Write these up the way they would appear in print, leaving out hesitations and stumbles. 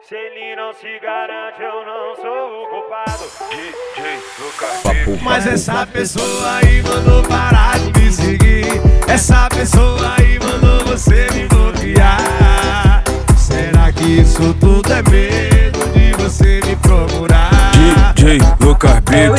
Se ele não se garante, eu não sou o culpado. DJ Lucas. Mas essa pessoa aí mandou parar de me seguir. Essa pessoa aí mandou você me bloquear. Será que isso tudo é medo de você me procurar? DJ Lucas Beats.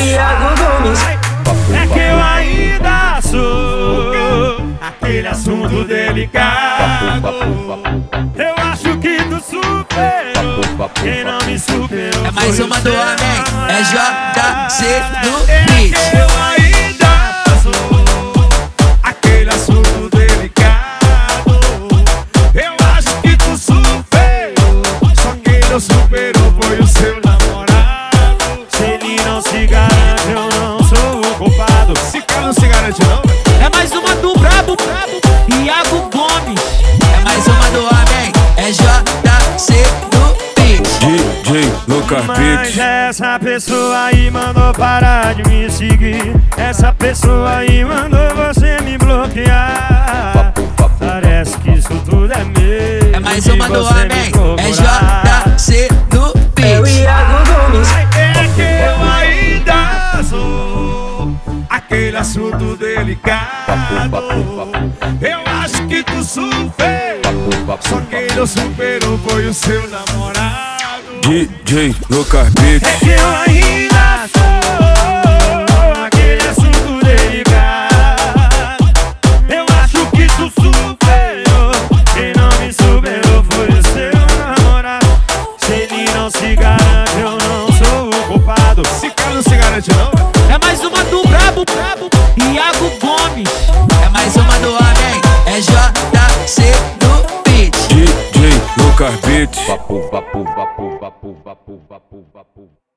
É que eu ainda sou aquele assunto delicado. Eu acho que tu superou quem não me superou. É mais uma do homem, é JC no É beat. que eu ainda sou aquele assunto delicado. Eu acho que tu superou, só quem não superou foi o seu namorado. Se ele não se garante, eu não sou o culpado. Esse cara não se garante não, velho. É mais uma do brabo, Iago Gomes. É mais uma do homem, é JC no beat. DJ Lucas Mas Beats. essa pessoa aí mandou parar de me seguir. Essa pessoa aí mandou você me bloquear. Parece que isso tudo é mesmo. É mais uma do homem, é JC no beat. É que eu ainda sou aquele assunto delicado. Eu acho que tu superou, só quem não superou foi o seu namorado. DJ Lucas Beats. É que eu ainda sou aquele assunto delicado. Eu acho que tu superou, quem não me superou foi o seu namorado. Se ele não se garante, eu não sou o culpado. Esse cara não se garante não, velho. É mais uma do brabo, Iago Gomes. É mais uma do homem, é JC no beat. DJ Lucas Beats. Vapu, vapu, vapu, vapu, vapu, vapu, vapu.